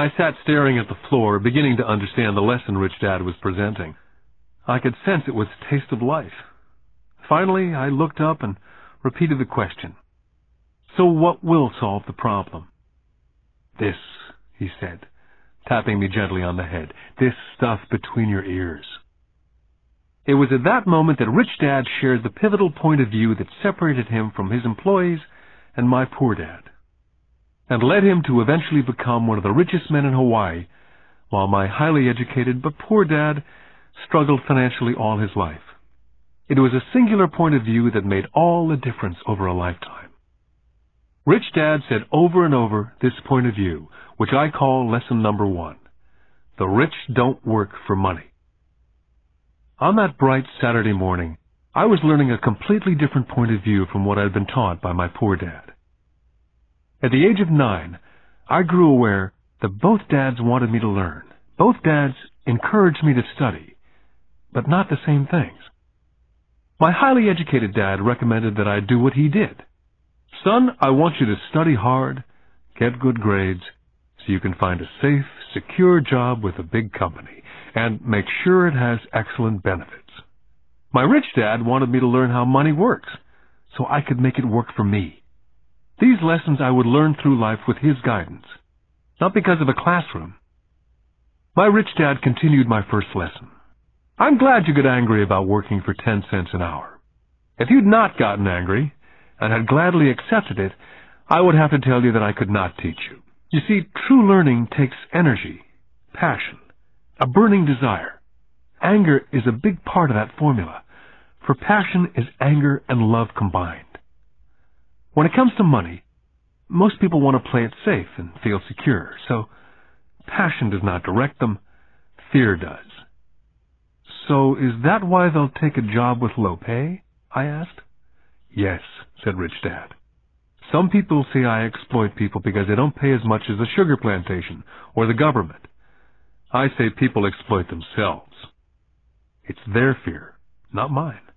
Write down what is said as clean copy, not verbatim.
I sat staring at the floor, beginning to understand the lesson Rich Dad was presenting. I could sense it was a taste of life. Finally, I looked up and repeated the question. So what will solve the problem? This, he said, tapping me gently on the head. This stuff between your ears. It was at that moment that Rich Dad shared the pivotal point of view that separated him from his employees and my poor dad, and led him to eventually become one of the richest men in Hawaii, while my highly educated but poor dad struggled financially all his life. It was a singular point of view that made all the difference over a lifetime. Rich Dad said over and over this point of view, which I call lesson number 1. The rich don't work for money. On that bright Saturday morning, I was learning a completely different point of view from what I had been taught by my poor dad. At the age of 9, I grew aware that both dads wanted me to learn. Both dads encouraged me to study, but not the same things. My highly educated dad recommended that I do what he did. Son, I want you to study hard, get good grades, so you can find a safe, secure job with a big company, and make sure it has excellent benefits. My rich dad wanted me to learn how money works, so I could make it work for me. These lessons I would learn through life with his guidance, not because of a classroom. My rich dad continued my first lesson. I'm glad you get angry about working for 10 cents an hour. If you'd not gotten angry, and had gladly accepted it, I would have to tell you that I could not teach you. You see, true learning takes energy, passion, a burning desire. Anger is a big part of that formula, for passion is anger and love combined. When it comes to money, most people want to play it safe and feel secure, so passion does not direct them, fear does. So is that why they'll take a job with low pay? I asked. Yes, said Rich Dad. Some people say I exploit people because they don't pay as much as the sugar plantation or the government. I say people exploit themselves. It's their fear, not mine.